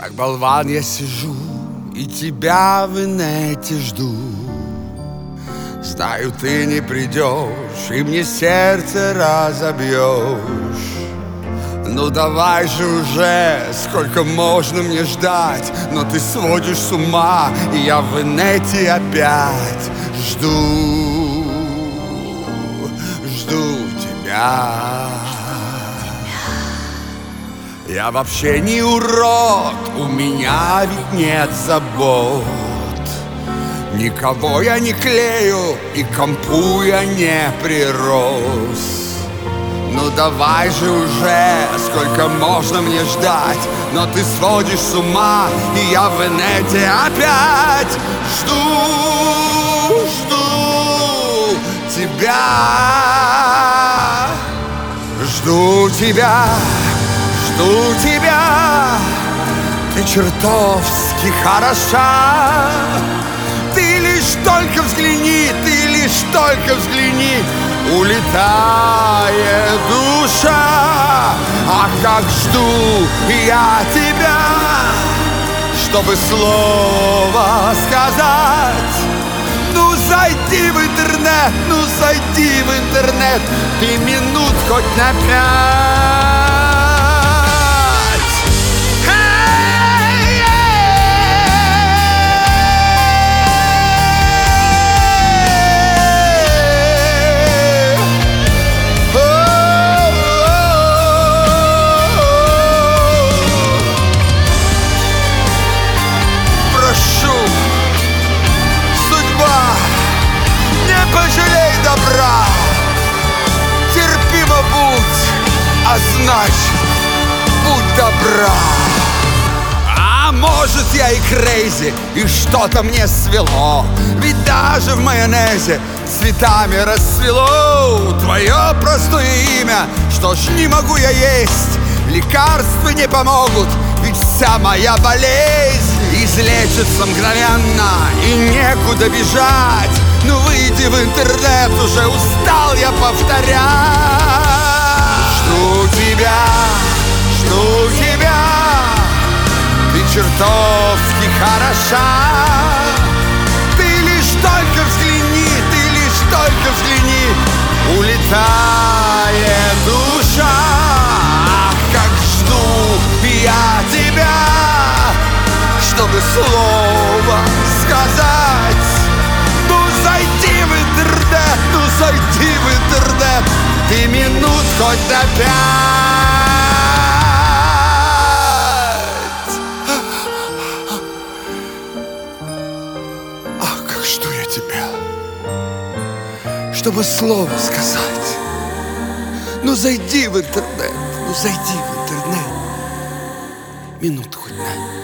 Как болван я сижу и тебя в инете жду. Знаю, ты не придешь и мне сердце разобьешь. Ну давай же уже, сколько можно мне ждать? Но ты сводишь с ума, и я в инете опять жду, жду тебя. Я вообще не урод, у меня ведь нет забот. Никого я не клею и к компу я не прирос. Ну давай же уже, сколько можно мне ждать? Но ты сводишь с ума, и я в инете опять жду, жду тебя. Жду тебя, жду тебя. Ты чертовски хороша. Ты лишь только взгляни, ты лишь только взгляни. Улетает душа. А как жду я тебя, чтобы слово сказать. Ну зайди в интернет, ну зайди в интернет. Ты минут хоть на 5. Пожалей добра, терпимо будь, а значит, будь добра. А может, я и крейзи, и что-то мне свело. Ведь даже в майонезе цветами расцвело твое простое имя. Что ж, не могу я есть, лекарства не помогут. Ведь вся моя болезнь излечится мгновенно, и некуда бежать. Ну выйди в интернет, уже устал я повторять. Жду тебя, жду тебя. Ты чертовски хороша. Ты лишь только взгляни, ты лишь только взгляни. Улетает душа. Ах, как жду я тебя, чтобы слово сказать. Зайди в интернет, ну зайди в интернет. Ты минут хоть на 5. Ах, как жду я тебя, чтобы слово сказать. Ну зайди в интернет, ну зайди в интернет. Минут хоть на 5.